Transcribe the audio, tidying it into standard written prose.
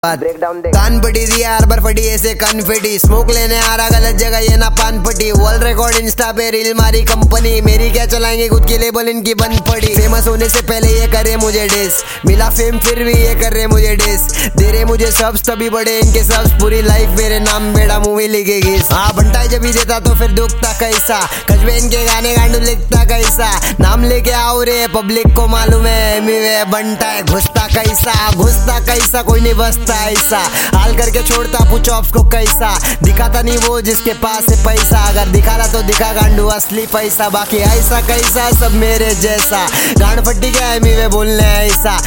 कान पटी दिया हर बार फटी ऐसे कन्फेटी स्मोक लेने आ रहा गलत जगह ये ना पान पटी वर्ल्ड रिकॉर्ड इंस्टा पे रील मारी कंपनी मेरी क्या चलाएंगे खुद की लेबल इनकी बंद पड़ी फेमस होने से पहले ये करे मुझे डिस मिला फेम फिर भी ये कर रहे मुझे डिस दे रहे मुझे सब्स तभी बड़े इनके सब्स पूरी लाइफ मेरे नाम बेड़ा मूवी लिखेगी हाँ बंटाई जब ही देता तो फिर दुखता कैसा कजबे इनके गाने गांडू लिखता कैसा नाम लेके आओ रे पब्लिक को मालूम है बंटाई घुसता कैसा कोई नहीं बसता ऐसा हाल करके छोड़ता पूछ ऑप्स को कैसा दिखाता नहीं वो जिसके पास है पैसा अगर दिखा रहा तो दिखा गांडू असली पैसा बाकी ऐसा कैसा सब मेरे जैसा गांड फट्टी क्या है मीवे बोलने ऐसा